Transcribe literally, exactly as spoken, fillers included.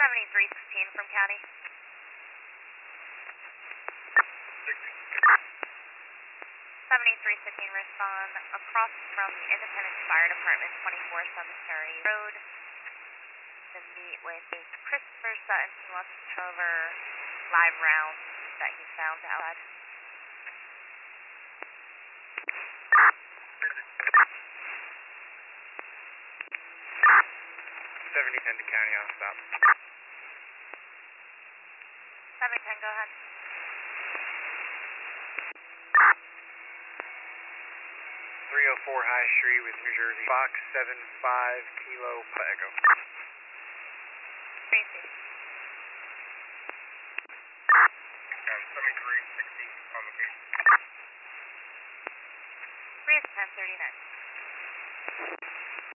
seventy-three sixteen from county. seventy-three fifteen respond across from the Independence Fire Department, twenty-four Cemetery Road, to meet with a Christopher Sutton who wants to turn over live rounds that he found outside. seventy ten to county on stop. seven ten, go ahead. three oh four High Street with New Jersey. Fox seven five Kilo Echo. Tracy.